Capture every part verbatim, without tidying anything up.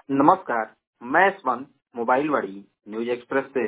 नमस्कार, मैं Yashwant mobile Wadi news express से।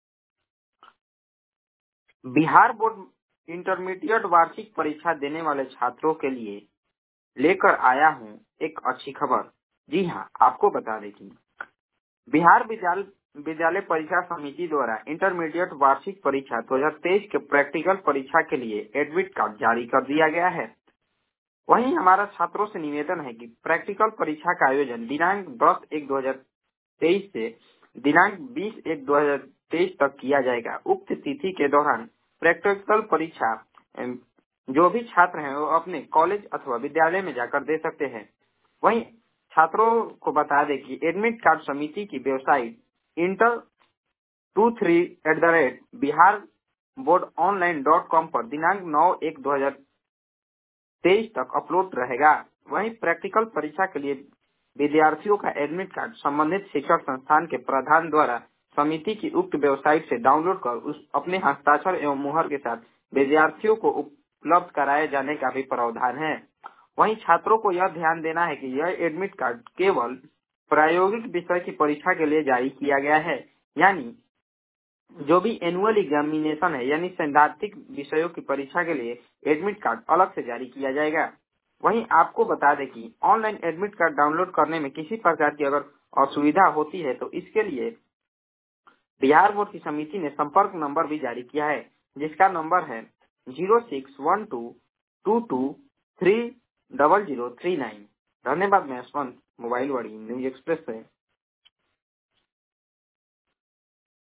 बिहार बोर्ड इंटरमीडिएट वार्षिक परीक्षा देने वाले छात्रों के लिए लेकर आया हूं एक अच्छी खबर। जी हां, आपको बता दें कि बिहार विद्यालय विद्यालय परीक्षा समिति द्वारा इंटरमीडिएट वार्षिक परीक्षा दो हज़ार तेईस के प्रैक्टिकल परीक्षा के लिए एडमिट कार्ड जारी कर दिया गया है। वहीं हमारा छात्रों से निवेदन है कि प्रैक्टिकल परीक्षा का आयोजन दिनांक दस एक दो हजार तेईस से दिनांक बीस एक दो हजार तेईस तक किया जाएगा। उक्त तिथि के दौरान प्रैक्टिकल परीक्षा अम, जो भी छात्र हैं वो अपने कॉलेज अथवा विद्यालय में जाकर दे सकते हैं। वहीं छात्रों को बता दें कि एडमिट कार्ड समिति की website inter two three at the rate Bihar board online dot com पर दिनांक नौ एक दो हजार तेईस तक अपलोड रहेगा। वहीं प्रैक्टिकल परीक्षा के लिए विद्यार्थियों का एडमिट कार्ड संबंधित शिक्षण संस्थान के प्रधान द्वारा समिति की उक्त वेबसाइट से डाउनलोड कर उस अपने हस्ताक्षर एवं मुहर के साथ विद्यार्थियों को उपलब्ध कराए जाने का भी प्रावधान है। वहीं छात्रों को यह ध्यान देना है कि यह एडमिट कार्ड केवल प्रायोगिक विषय की परीक्षा के लिए जारी किया गया है, यानी जो भी एनुअल एग्जामिनेशन है यानी सैद्धांतिक विषयों की परीक्षा के लिए एडमिट कार्ड अलग से जारी किया जाएगा। वहीं आपको बता दें कि ऑनलाइन एडमिट कार्ड डाउनलोड करने में किसी प्रकार की अगर असुविधा होती है तो इसके लिए बिहार बोर्ड की समिति ने संपर्क नंबर भी जारी किया है, जिसका नंबर है zero six one two two two three double zero three nine. धन्यवाद। मैं Yashwant mobile Wadi news express से।